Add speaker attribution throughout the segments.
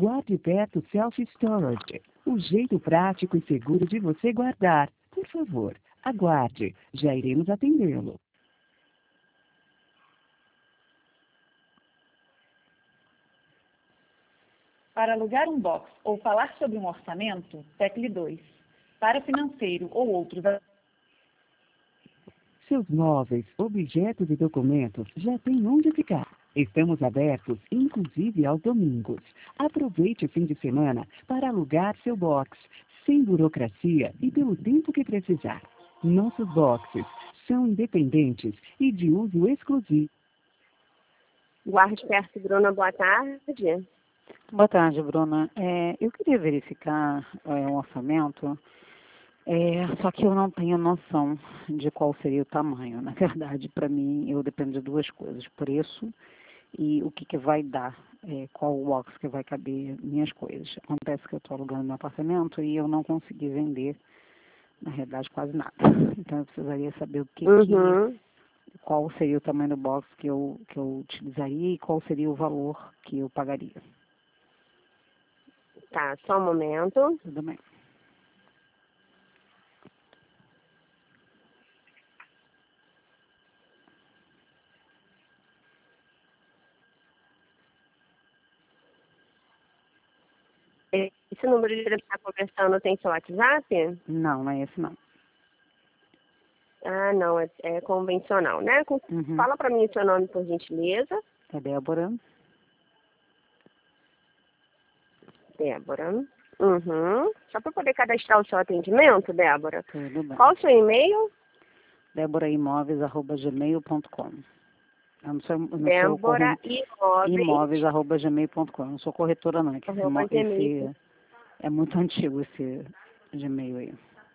Speaker 1: Guarde perto Self-Storage, o jeito prático e seguro de você guardar. Por favor, aguarde. Já iremos atendê-lo.
Speaker 2: Para alugar um box ou falar sobre um orçamento, tecle 2. Para financeiro ou outros...
Speaker 1: Seus móveis, objetos e documentos já têm onde ficar. Estamos abertos, inclusive aos domingos. Aproveite o fim de semana para alugar seu box, sem burocracia e pelo tempo que precisar. Nossos boxes são independentes e de uso exclusivo.
Speaker 3: Guarde perto, Bruna, boa tarde.
Speaker 4: Boa tarde, Bruna. Eu queria verificar um orçamento, só que eu não tenho noção de qual seria o tamanho. Na verdade, para mim, eu dependo de duas coisas: preço e o que vai dar, qual o box que vai caber minhas coisas. Acontece que eu estou alugando meu apartamento e eu não consegui vender, na realidade, quase nada. Então, eu precisaria saber qual seria o tamanho do box que eu utilizaria e qual seria o valor que eu pagaria.
Speaker 3: Tá, só um momento.
Speaker 4: Tudo bem.
Speaker 3: Esse número que ele está conversando tem seu WhatsApp?
Speaker 4: Não, não é esse não.
Speaker 3: Ah, não, é convencional, né? Fala para mim o seu nome, por gentileza.
Speaker 4: É Débora.
Speaker 3: Débora. Só para poder cadastrar o seu atendimento, Débora.
Speaker 4: Tudo bem.
Speaker 3: Qual o seu e-mail?
Speaker 4: deborahimóveis@gmail.com. Eu não sou
Speaker 3: Imóveis@gmail.com.
Speaker 4: Eu não sou corretora não, é muito antigo esse Gmail aí.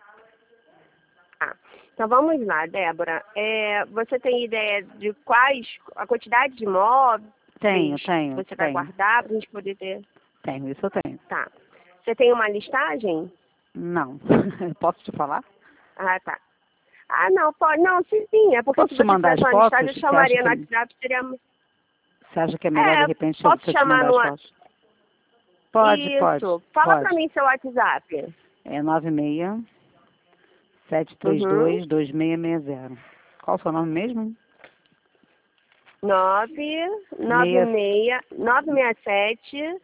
Speaker 3: Então vamos lá, Débora. Você tem ideia de a quantidade de imóveis?
Speaker 4: Tenho.
Speaker 3: Você vai guardar para a gente poder ter?
Speaker 4: Tenho, isso eu tenho.
Speaker 3: Tá. Você tem uma listagem?
Speaker 4: Não. Posso te falar?
Speaker 3: Ah, tá. Ah, não, pode. Não, sim. É porque
Speaker 4: posso
Speaker 3: se você
Speaker 4: mandar
Speaker 3: tivesse
Speaker 4: as
Speaker 3: uma
Speaker 4: fotos?
Speaker 3: listagem, eu chamaria no WhatsApp, seria...
Speaker 4: Você acha que é melhor, de repente,
Speaker 3: posso
Speaker 4: eu te
Speaker 3: chamar
Speaker 4: mandar
Speaker 3: no...
Speaker 4: as fotos? Pode.
Speaker 3: Fala para mim seu WhatsApp.
Speaker 4: É 96-732-2660. Qual o seu nome mesmo?
Speaker 3: 967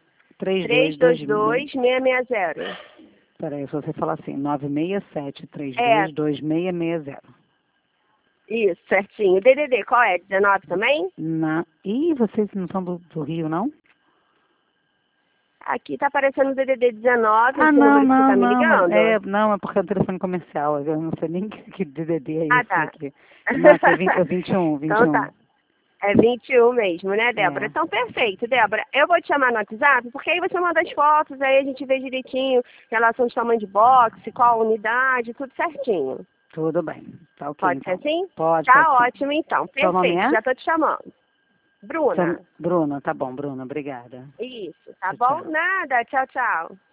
Speaker 3: 322-660.
Speaker 4: Peraí, se você falar assim, 967-32-2660.
Speaker 3: Isso, certinho. DDD, qual é? 19 também?
Speaker 4: Ih, vocês não são do Rio, não?
Speaker 3: Aqui tá aparecendo o DDD 19,
Speaker 4: esse
Speaker 3: número que você tá me ligando?
Speaker 4: Não, é porque é um telefone comercial, eu não sei nem que DDD é esse
Speaker 3: tá.
Speaker 4: aqui. Não, aqui é 21.
Speaker 3: Então tá. É 21 mesmo, né, Débora? Então, perfeito, Débora. Eu vou te chamar no WhatsApp, porque aí você manda as fotos, aí a gente vê direitinho relação de tamanho de box, qual unidade, tudo certinho.
Speaker 4: Tudo bem. Tá ok.
Speaker 3: Pode ser assim?
Speaker 4: Pode.
Speaker 3: Tá ótimo, então. Perfeito. Já tô te chamando. Bruna.
Speaker 4: Bruna, tá bom, Bruna. Obrigada.
Speaker 3: Isso, tá bom? Nada. Tchau, tchau.